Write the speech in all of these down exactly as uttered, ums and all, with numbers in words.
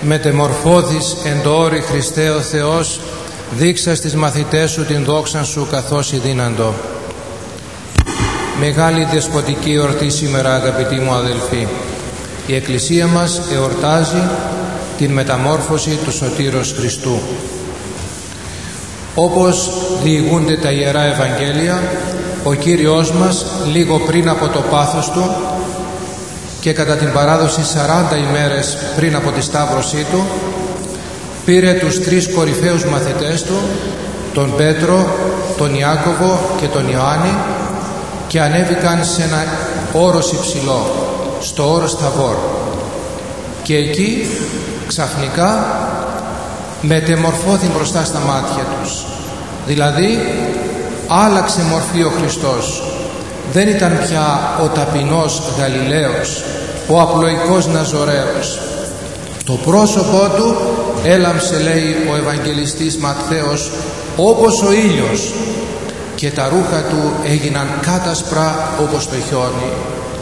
μετεμορφώθης εν το όρη Χριστέ ο Θεός, δείξα στις μαθητές σου την δόξαν σου καθώς ειδύναντο. Μεγάλη δεσποτική εορτή σήμερα, αγαπητοί μου αδελφοί. Η Εκκλησία μας εορτάζει την μεταμόρφωση του Σωτήρος Χριστού. Όπως διηγούνται τα Ιερά Ευαγγέλια, ο Κύριος μας λίγο πριν από το πάθος Του και κατά την παράδοση σαράντα ημέρες πριν από τη Σταύρωσή Του, πήρε τους τρεις κορυφαίους μαθητές Του, τον Πέτρο, τον Ιάκωβο και τον Ιωάννη, και ανέβηκαν σε ένα όρος υψηλό, στο όρος Θαβόρ, και εκεί ξαφνικά μετεμορφώθη μπροστά στα μάτια τους. Δηλαδή άλλαξε μορφή ο Χριστός. Δεν ήταν πια ο ταπεινός Γαλιλαίος, ο απλοϊκός Ναζωραίος. Το πρόσωπό Του έλαμψε, λέει ο Ευαγγελιστής Ματθαίος, όπως ο ήλιος, και τα ρούχα Του έγιναν κάτασπρα όπως το χιόνι.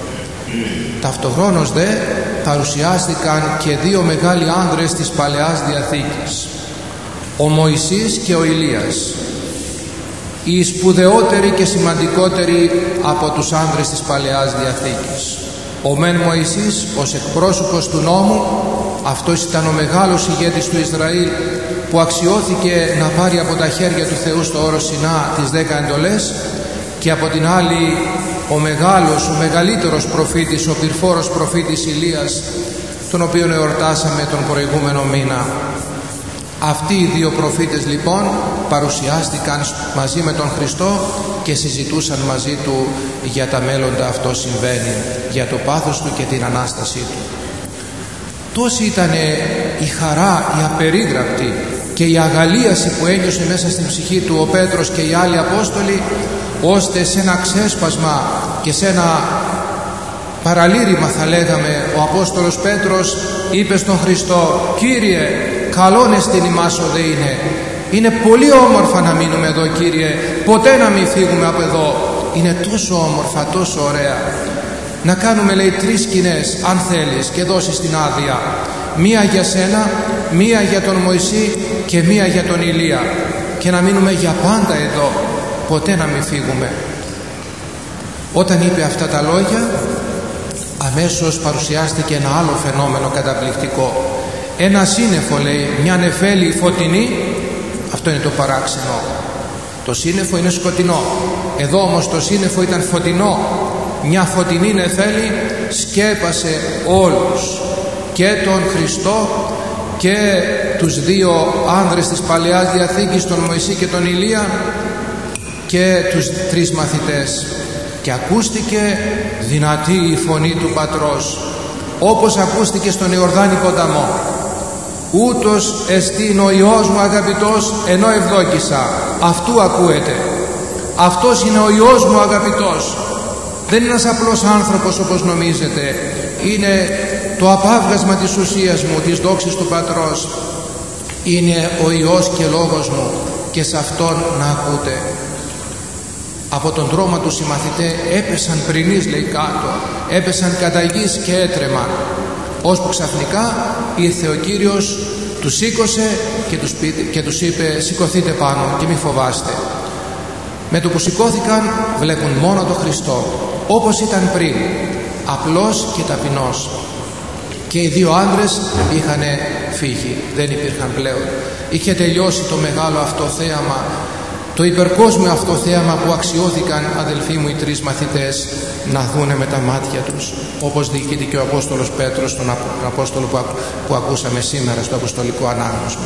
Ταυτοχρόνως δε παρουσιάστηκαν και δύο μεγάλοι άνδρες της Παλαιάς Διαθήκης, ο Μωυσής και ο Ηλίας, οι σπουδαιότεροι και σημαντικότεροι από τους άνδρες της Παλαιάς Διαθήκης. Ο μεν Μωυσής ως εκπρόσωπος του νόμου, αυτός ήταν ο μεγάλος ηγέτης του Ισραήλ που αξιώθηκε να πάρει από τα χέρια του Θεού στο όρος Σινά τις δέκα εντολές, και από την άλλη ο μεγάλος, ο μεγαλύτερος προφήτης, ο πυρφόρος προφήτης Ηλίας, τον οποίον εορτάσαμε τον προηγούμενο μήνα. Αυτοί οι δύο προφήτες λοιπόν παρουσιάστηκαν μαζί με τον Χριστό και συζητούσαν μαζί Του για τα μέλλοντα αυτό συμβαίνει, για το πάθος Του και την Ανάστασή Του. Τόση ήταν η χαρά, η απερίγραπτη και η αγαλίαση που ένιωσε μέσα στην ψυχή του ο Πέτρος και οι άλλοι Απόστολοι, ώστε σε ένα ξέσπασμα και σε ένα παραλήρημα, θα λέγαμε, ο Απόστολος Πέτρος είπε στον Χριστό: «Κύριε, καλόν εστιν ημάς ο δε είναι. Είναι πολύ όμορφα να μείνουμε εδώ, Κύριε, ποτέ να μην φύγουμε από εδώ. Είναι τόσο όμορφα, τόσο ωραία. Να κάνουμε, λέει, τρεις σκηνές, αν θέλεις, και δώσεις την άδεια. Μία για σένα, μία για τον Μωυσή και μία για τον Ηλία, και να μείνουμε για πάντα εδώ, ποτέ να μην φύγουμε». Όταν είπε αυτά τα λόγια, αμέσως παρουσιάστηκε ένα άλλο φαινόμενο καταπληκτικό. Ένα σύννεφο, λέει, μια νεφέλη φωτεινή. Αυτό είναι το παράξενο. Το σύννεφο είναι σκοτεινό, εδώ όμως το σύννεφο ήταν φωτεινό. Μια φωτεινή νεφέλη σκέπασε όλους, και τον Χριστό και τους δύο άνδρες της Παλαιάς Διαθήκης, τον Μωυσή και τον Ηλία, και τους τρεις μαθητές, και ακούστηκε δυνατή η φωνή του Πατρός, όπως ακούστηκε στον Ιορδάνη ποταμό: «Ούτως εστίν ο Υιός μου αγαπητός, ενώ ευδόκησα». Αυτού ακούεται. Αυτός είναι ο Υιός μου αγαπητός. Δεν είναι ένας απλός άνθρωπος όπως νομίζετε. Είναι το απάβγασμα της ουσίας μου, της δόξης του Πατρός. Είναι ο Υιός και Λόγος μου, και σε Αυτόν να ακούτε. Από τον δρόμο του οι μαθητές έπεσαν πρινείς, λέει, κάτω, έπεσαν κατά γης και έτρεμαν, ώσπου ξαφνικά ήρθε ο Κύριος, τους σήκωσε και τους, και τους είπε: «Σηκωθείτε πάνω και μη φοβάστε». Με το που σηκώθηκαν βλέπουν μόνο τον Χριστό, όπως ήταν πριν, απλός και ταπεινός. Και οι δύο άντρες είχαν φύγει, δεν υπήρχαν πλέον. Είχε τελειώσει το μεγάλο αυτό θέαμα, το υπερκόσμιο αυτό θέαμα που αξιώθηκαν, αδελφοί μου, οι τρεις μαθητές να δούνε με τα μάτια τους, όπως διοικείται και ο Απόστολος Πέτρος, τον Απόστολο που, που ακούσαμε σήμερα στο Αποστολικό Ανάγνωσμα.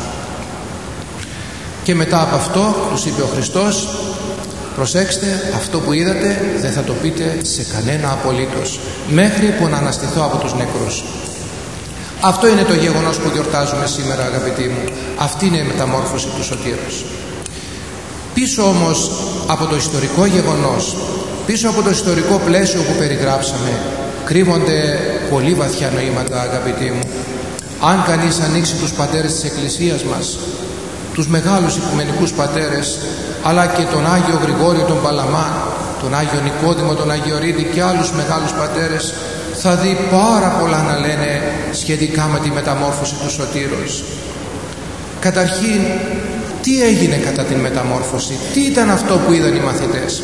Και μετά από αυτό τους είπε ο Χριστός: «Προσέξτε, αυτό που είδατε δεν θα το πείτε σε κανένα απολύτως, μέχρι που να αναστηθώ από τους νεκρούς». Αυτό είναι το γεγονός που γιορτάζουμε σήμερα, αγαπητοί μου. Αυτή είναι η μεταμόρφωση του Σωτήρος. Πίσω όμως από το ιστορικό γεγονός, πίσω από το ιστορικό πλαίσιο που περιγράψαμε, κρύβονται πολύ βαθιά νοήματα, αγαπητοί μου. Αν κανείς ανοίξει τους πατέρες της Εκκλησίας μας, τους μεγάλους οικουμενικούς πατέρες, αλλά και τον Άγιο Γρηγόριο τον Παλαμά, τον Άγιο Νικόδημο, τον Αγιορείδη και άλλους μεγάλους πατέρες, θα δει πάρα πολλά να λένε σχετικά με τη μεταμόρφωση του Σωτήρος. Καταρχήν, τι έγινε κατά την μεταμόρφωση, τι ήταν αυτό που είδαν οι μαθητές?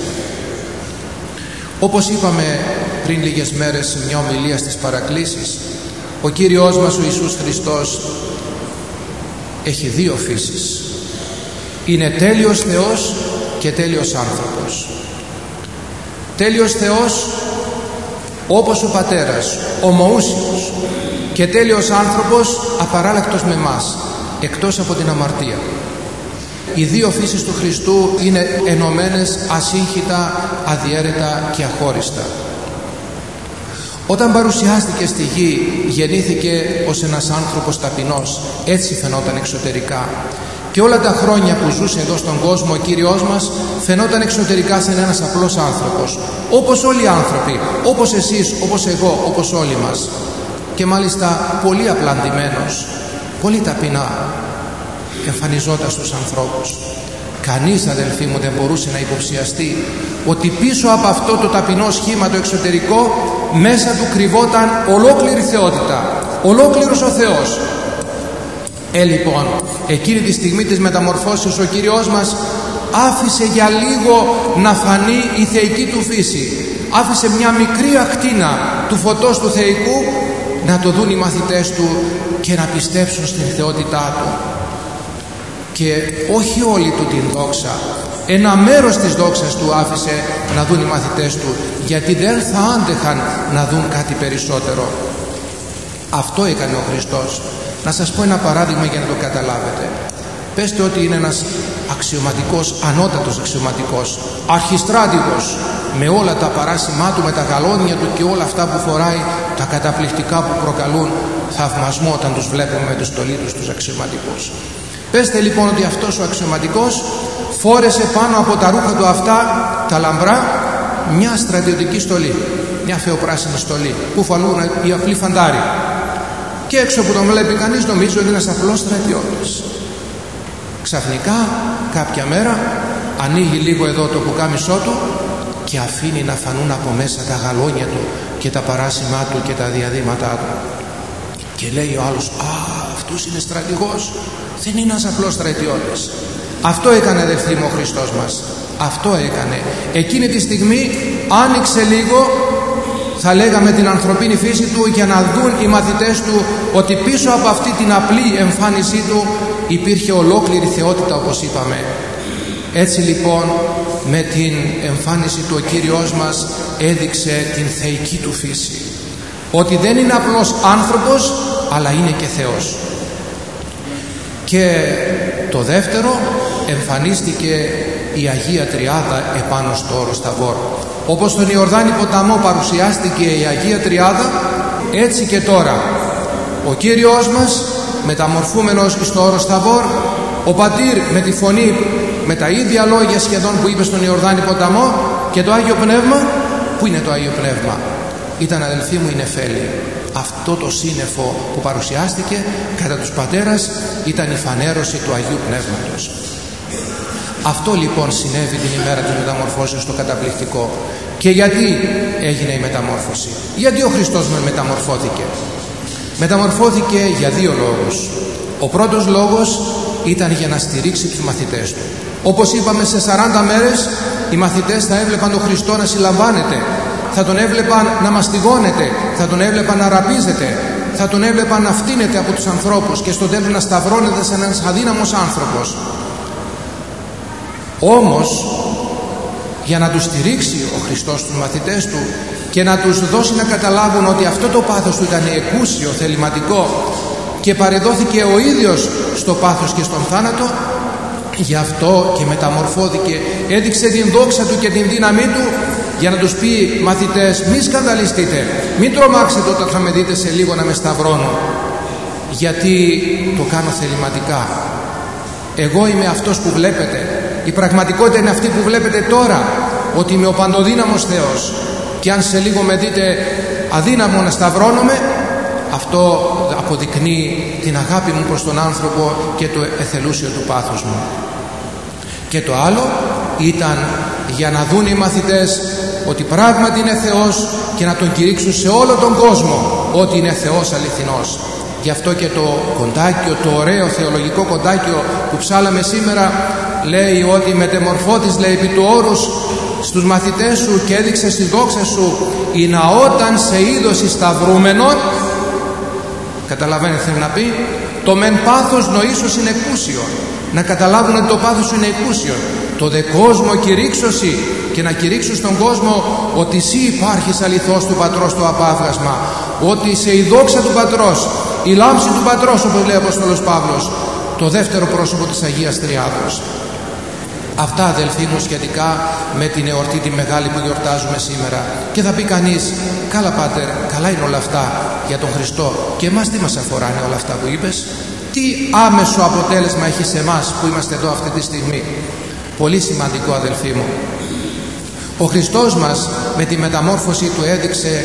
Όπως είπαμε πριν λίγες μέρες σε μια ομιλία στις παρακλήσεις, ο Κύριος μας ο Ιησούς Χριστός έχει δύο φύσεις. Είναι τέλειος Θεός και τέλειος άνθρωπος. Τέλειος Θεός όπως ο Πατέρας, ομοούσιος, και τέλειος άνθρωπος απαράλλακτος με μας, εκτός από την αμαρτία. Οι δύο φύσεις του Χριστού είναι ενωμένες ασύγχυτα, αδιέρετα και αχώριστα. Όταν παρουσιάστηκε στη γη, γεννήθηκε ως ένας άνθρωπος ταπεινός, έτσι φαινόταν εξωτερικά. Και όλα τα χρόνια που ζούσε εδώ στον κόσμο ο Κύριος μας φαινόταν εξωτερικά σαν ένας απλός άνθρωπος, όπως όλοι οι άνθρωποι, όπως εσείς, όπως εγώ, όπως όλοι μας. Και μάλιστα πολύ απλά ντυμένος, πολύ ταπεινά εμφανιζόταν στους ανθρώπους. Κανείς, αδελφοί μου, δεν μπορούσε να υποψιαστεί ότι πίσω από αυτό το ταπεινό σχήμα το εξωτερικό μέσα του κρυβόταν ολόκληρη θεότητα, ολόκληρος ο Θεός. Ε, λοιπόν, εκείνη τη στιγμή της μεταμορφώσεως ο Κύριος μας άφησε για λίγο να φανεί η θεϊκή του φύση. Άφησε μια μικρή ακτίνα του φωτός του θεϊκού να το δουν οι μαθητές του και να πιστέψουν στην θεότητά του. Και όχι όλη του την δόξα, ένα μέρος της δόξας του άφησε να δουν οι μαθητές του, γιατί δεν θα άντεχαν να δουν κάτι περισσότερο. Αυτό έκανε ο Χριστός. Να σας πω ένα παράδειγμα για να το καταλάβετε. Πέστε ότι είναι ένας αξιωματικός, ανώτατος αξιωματικός, αρχιστράτηγος, με όλα τα παράσημά του, με τα γαλόνια του και όλα αυτά που φοράει, τα καταπληκτικά που προκαλούν θαυμασμό όταν τους βλέπουμε με τους στολίτους τους αξιωματικούς. Πέστε λοιπόν ότι αυτός ο αξιωματικός φόρεσε πάνω από τα ρούχα του αυτά, τα λαμπρά, μια στρατιωτική στολή, μια φεοπράσινη στολή που φορούν οι απλοί φαντάροι. Και έξω που τον βλέπει κανείς νομίζει ότι είναι ένας απλός στρατιώτης. Ξαφνικά κάποια μέρα ανοίγει λίγο εδώ το πουκάμισό του και αφήνει να φανούν από μέσα τα γαλόνια του και τα παράσημά του και τα διαδήματά του. Και λέει ο άλλος, α, αυτός είναι στρατηγός, δεν είναι ένας απλός στρατιώτης. Αυτό έκανε, αδελφοί μου, ο Χριστός μας. Αυτό έκανε. Εκείνη τη στιγμή άνοιξε λίγο, θα λέγαμε, την ανθρωπίνη φύση του, για να δουν οι μαθητές του ότι πίσω από αυτή την απλή εμφάνισή του υπήρχε ολόκληρη θεότητα, όπως είπαμε. Έτσι λοιπόν με την εμφάνιση του ο Κύριος μας έδειξε την θεϊκή του φύση, ότι δεν είναι απλός άνθρωπος αλλά είναι και Θεός. Και το δεύτερο, εμφανίστηκε η Αγία Τριάδα επάνω στο όρος Ταβόρ. Όπως στον Ιορδάνη ποταμό παρουσιάστηκε η Αγία Τριάδα, έτσι και τώρα ο Κύριος μας μεταμορφούμενος στο όρος Ταβόρ, ο Πατήρ με τη φωνή, με τα ίδια λόγια σχεδόν που είπε στον Ιορδάνη ποταμό, και το Άγιο Πνεύμα. Πού είναι το Άγιο Πνεύμα? Ήταν, αδελφοί μου, η νεφέλη. Αυτό το σύννεφο που παρουσιάστηκε κατά τους πατέρας ήταν η φανέρωση του Αγίου Πνεύματος. Αυτό λοιπόν συνέβη την ημέρα της μεταμορφώσεως, το καταπληκτικό. Και γιατί έγινε η μεταμόρφωση? Γιατί ο Χριστός μας μεταμορφώθηκε? Μεταμορφώθηκε για δύο λόγους. Ο πρώτος λόγος ήταν για να στηρίξει τους μαθητές του. Όπως είπαμε, σε σαράντα μέρες οι μαθητές θα έβλεπαν τον Χριστό να συλλαμβάνεται, θα τον έβλεπαν να μαστιγώνεται, θα τον έβλεπαν να ραπίζεται, θα τον έβλεπαν να φτύνεται από τους ανθρώπους και στο τέλος να σταυρώνεται σαν ένας αδύναμος άνθρωπος. Όμως για να τους στηρίξει ο Χριστός τους μαθητές του και να τους δώσει να καταλάβουν ότι αυτό το πάθος του ήταν εκούσιο, θεληματικό, και παρεδόθηκε ο ίδιος στο πάθος και στον θάνατο, γι' αυτό και μεταμορφώθηκε, έδειξε την δόξα του και την δύναμή του, για να τους πει, μαθητές, μη σκανδαλιστείτε, μην τρομάξετε όταν θα με δείτε σε λίγο να με σταυρώνω, γιατί το κάνω θεληματικά. Εγώ είμαι αυτός που βλέπετε. Η πραγματικότητα είναι αυτή που βλέπετε τώρα, ότι είμαι ο παντοδύναμος Θεός, και αν σε λίγο με δείτε αδύναμο να σταυρώνομαι, αυτό αποδεικνύει την αγάπη μου προς τον άνθρωπο και το εθελούσιο του πάθους μου. Και το άλλο ήταν για να δουν οι μαθητές ότι πράγματι είναι Θεός και να τον κηρύξουν σε όλο τον κόσμο ότι είναι Θεός αληθινός. Γι' αυτό και το κοντάκιο, το ωραίο θεολογικό κοντάκιο που ψάλαμε σήμερα, λέει ότι μετεμορφώτης, λέει, επί του όρους στους μαθητές σου και έδειξε στη δόξα σου ή να όταν σε είδωση σταυρούμενον. Καταλαβαίνετε, θέλει να πει το μεν πάθος νοήσος είναι εκούσιο, να καταλάβουν ότι το πάθος σου είναι εκούσιο, το δε κόσμο κηρύξωση, και να κηρύξουν στον κόσμο ότι εσύ υπάρχεις αληθώς του Πατρός το απάβγασμα, ότι είσαι η δόξα του Πατρός, η λάμψη του Πατρός, όπως λέει ο Απόστολος Παύλος, το δεύτερο πρόσωπο της Αγίας Τριάδος. Αυτά, αδελφοί μου, σχετικά με την εορτή τη μεγάλη που γιορτάζουμε σήμερα. Και θα πει κανείς, καλά Πάτερ, καλά είναι όλα αυτά για τον Χριστό, και εμάς τι μας αφοράνε όλα αυτά που είπες? Τι άμεσο αποτέλεσμα έχει σε εμάς που είμαστε εδώ αυτή τη στιγμή? Πολύ σημαντικό, αδελφοί μου. Ο Χριστός μας με τη μεταμόρφωση του έδειξε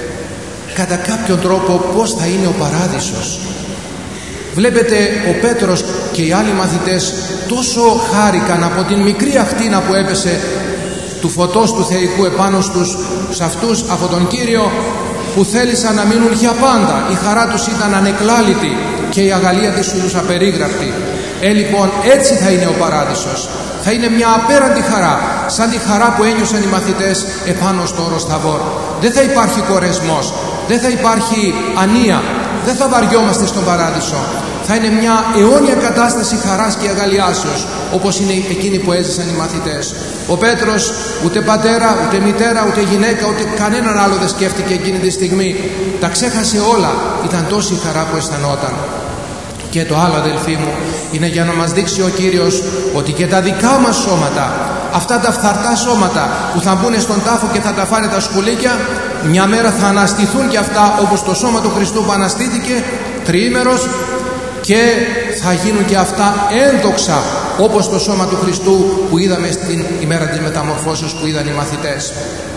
κατά κάποιον τρόπο πώς θα είναι ο παράδεισος. Βλέπετε, ο Πέτρος και οι άλλοι μαθητές τόσο χάρηκαν από την μικρή αχτίνα που έπεσε του φωτός του θεϊκού επάνω στους, σε αυτούς από τον Κύριο, που θέλησαν να μείνουν για πάντα. Η χαρά τους ήταν ανεκλάλητη και η αγαλία της τους απερίγραπτη. Ε, λοιπόν, έτσι θα είναι ο παράδεισος. Θα είναι μια απέραντη χαρά, σαν τη χαρά που ένιωσαν οι μαθητές επάνω στο όρος Θαβόρ. Δεν θα υπάρχει κορεσμός, δεν θα υπάρχει ανία, δεν θα βαριόμαστε στον παράδεισο. Θα είναι μια αιώνια κατάσταση χαράς και αγαλιάσεως, όπως είναι εκείνη που έζησαν οι μαθητές. Ο Πέτρος ούτε πατέρα, ούτε μητέρα, ούτε γυναίκα, ούτε κανέναν άλλο δεν σκέφτηκε εκείνη τη στιγμή. Τα ξέχασε όλα, ήταν τόση η χαρά που αισθανόταν. Και το άλλο, αδελφοί μου, είναι για να μας δείξει ο Κύριος ότι και τα δικά μας σώματα, αυτά τα φθαρτά σώματα που θα μπουν στον τάφο και θα τα φάνε τα σκουλίκια, μια μέρα θα αναστηθούν και αυτά, όπως το σώμα του Χριστού που αναστήθηκε τριήμερος, και θα γίνουν και αυτά ένδοξα, όπως το σώμα του Χριστού που είδαμε στην ημέρα της μεταμορφώσεως που είδαν οι μαθητές.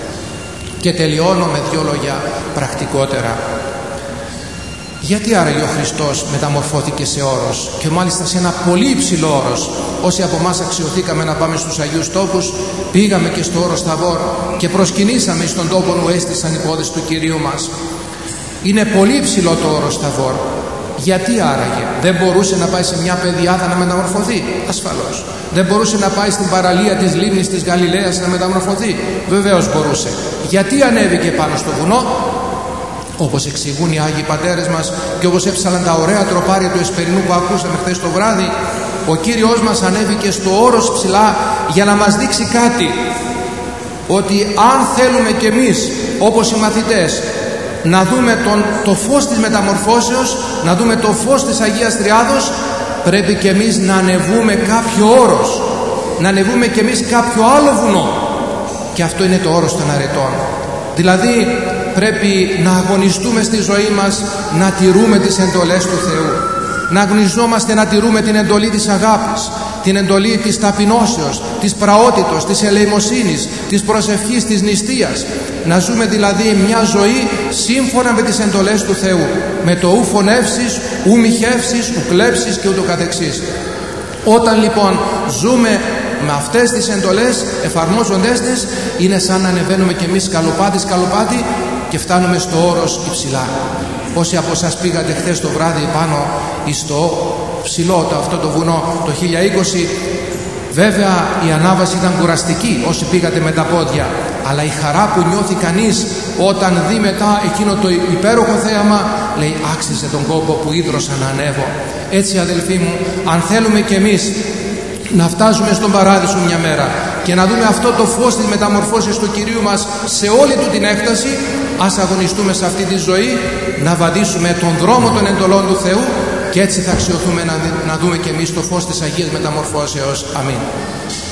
Και τελειώνω με δύο λόγια πρακτικότερα. Γιατί άραγε ο Χριστός μεταμορφώθηκε σε όρος, και μάλιστα σε ένα πολύ υψηλό όρος? Όσοι από εμάς αξιωθήκαμε να πάμε στους Αγίους Τόπους, πήγαμε και στο όρος Θαβόρ και προσκυνήσαμε στον τόπο που έστησαν οι πόδες του Κυρίου μας. Είναι πολύ υψηλό το όρος Θαβόρ. Γιατί άραγε? Δεν μπορούσε να πάει σε μια πεδιάδα να μεταμορφωθεί? Ασφαλώς. Δεν μπορούσε να πάει στην παραλία της λίμνης της Γαλιλαίας να μεταμορφωθεί? Βεβαίως μπορούσε. Γιατί ανέβηκε πάνω στο βουνό? Όπως εξηγούν οι Άγιοι Πατέρες μας και όπως έψαλαν τα ωραία τροπάρια του Εσπερινού που ακούσαμε χθες το βράδυ, ο Κύριος μας ανέβηκε στο όρος ψηλά για να μας δείξει κάτι, ότι αν θέλουμε κι εμείς, όπως οι μαθητές, να δούμε τον, το φως της μεταμορφώσεως, να δούμε το φως της Αγίας Τριάδος, πρέπει κι εμείς να ανεβούμε κάποιο όρος, να ανεβούμε κι εμείς κάποιο άλλο βουνό, και αυτό είναι το όρος των αρετών. Δηλαδή πρέπει να αγωνιστούμε στη ζωή μας να τηρούμε τις εντολές του Θεού, να αγωνιζόμαστε να τηρούμε την εντολή της αγάπης, την εντολή της ταπεινώσεως, της πραότητος, της ελεημοσύνης, της προσευχής, της νηστείας. Να ζούμε δηλαδή μια ζωή σύμφωνα με τις εντολές του Θεού, με το ου φωνεύσεις, ου μοιχεύσεις, ου κλέψεις και ούτω καθεξής. Όταν λοιπόν ζούμε με αυτές τις εντολές, εφαρμόζοντές τις, είναι σαν να ανεβαίνουμε κι εμείς σκαλοπάτι σκαλοπάτι και φτάνουμε στο όρος υψηλά. Όσοι από εσάς πήγατε χθες το βράδυ πάνω στο ψηλό το, αυτό το βουνό το χίλια είκοσι, βέβαια η ανάβαση ήταν κουραστική όσοι πήγατε με τα πόδια, αλλά η χαρά που νιώθει κανείς όταν δει μετά εκείνο το υπέροχο θέαμα, λέει άξιζε τον κόπο που ίδρωσα να ανέβω. Έτσι, αδελφοί μου, αν θέλουμε κι εμείς να φτάσουμε στον παράδεισο μια μέρα και να δούμε αυτό το φως της μεταμορφώσεως του Κυρίου μας σε όλη του την έκταση, ας αγωνιστούμε σε αυτή τη ζωή να βαδίσουμε τον δρόμο των εντολών του Θεού, και έτσι θα αξιωθούμε να, να δούμε και εμείς το φως της Αγίας Μεταμορφώσεως. Αμήν.